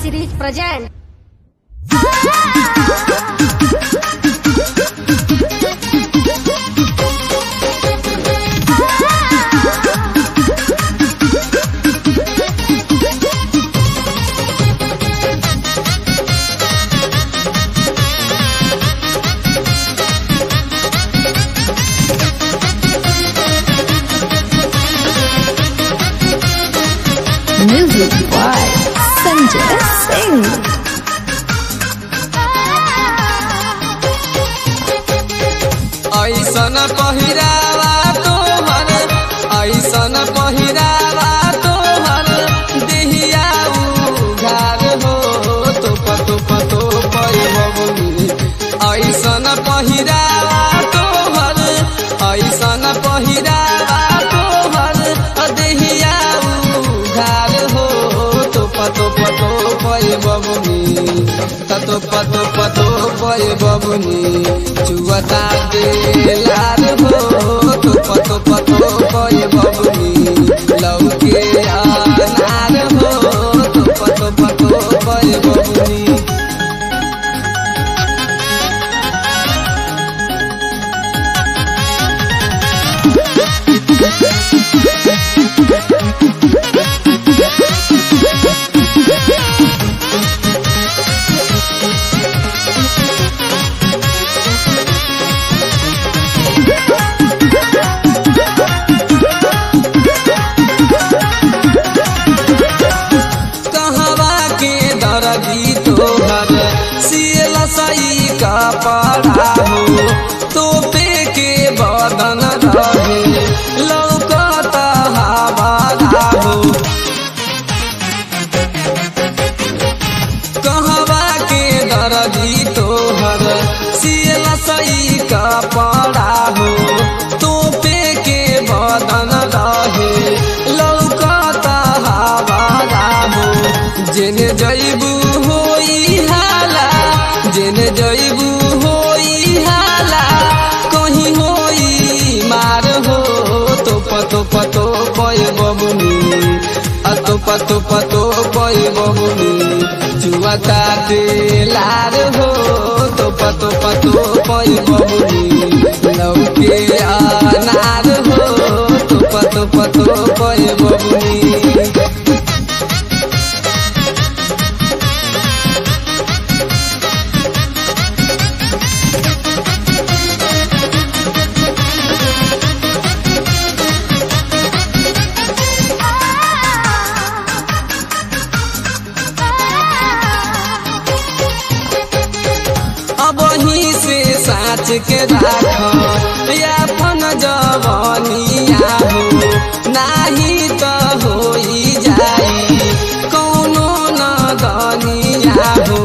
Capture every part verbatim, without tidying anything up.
series present. Music by Sanjay Singh. ऐसन पहिरावा तोहर ऐसन पहिरावा तोहर देहिया उघार हो तोप तोप तोप बबुनी ऐसन पहिरावा तोहर ऐसन पहिरावा तोहर देहिया उघार हो तोप तोप तोप बबुनी तोप तोप तोप बबुनी चुवता दे लार हो तोप तोप तोप बबुनी लौके अनार हो तोप तोप तोप बबुनी तोहर सियल सही कपड़ा हो तोपे के बदन रहे लौकत हवादा हो कहवा के दर्दी तोहर सियल सही कपड़ा हो तोपे के बदन रहे लौकत हवादा हो जेने जइबू जेने जइबू होई हाला कहीं होई मार हो तोप तोप तोप बबुनी अतोप तोप तोप बबुनी जुआता दे लार हो तोप तोप तोप बबुनी लौके अनार हो तोप तोप तोप बबुनी वही से साच के राख अपन जवानिया हो नाही तो होई जाई कौनो नदनिया हो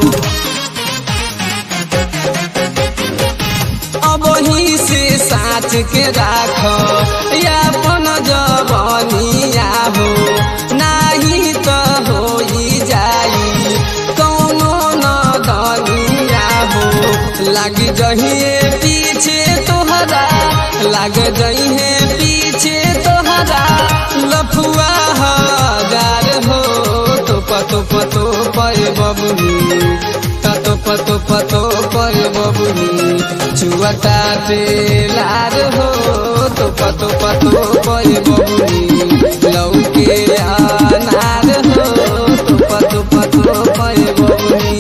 अब वही से साच के राख अपन जवानिया हो नाही तो होई जाई कौनो नदनिया हो लग जहिए पीछे तोहरा लग जइहे पीछे तोहरा लफुआ हजार हो तोप तोप तोप बबुनी तोप तोप तोप बबुनी चुवता दे लार हो तोप तोप तोप बबुनी लौके अनार हो तोप तोप तोप बबुनी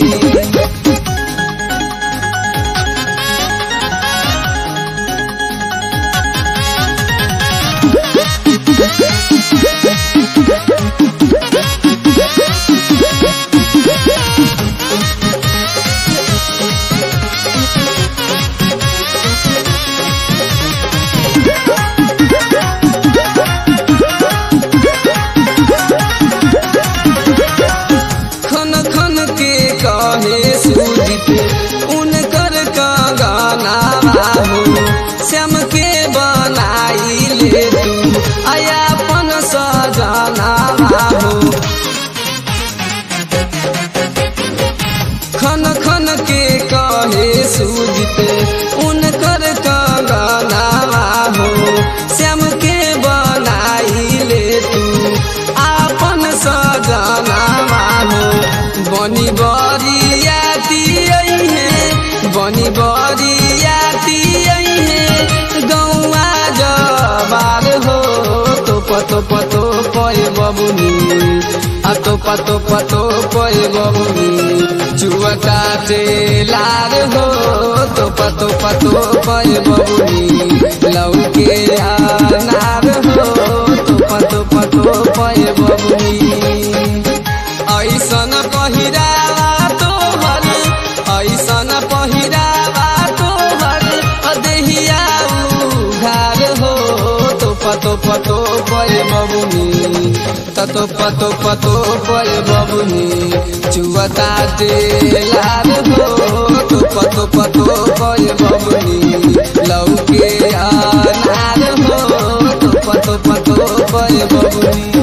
बबुनी अतो पतो पतो पय बबुनी चुअता लार हो तो पतो पतो पय बबुनी लौके अनार हो तो पतो पतो पय बबुनी ऐसन पहिरावा तोहर ऐसन पहिरावा तोहर देहिया उघार हो तो पतो पतो पय बबुनी ततो पतो पतो पय बबुनी चुअता लार हो तो पतो पतो पय बबुनी लौके अनार हो तो पतो पतो पय बबुनी।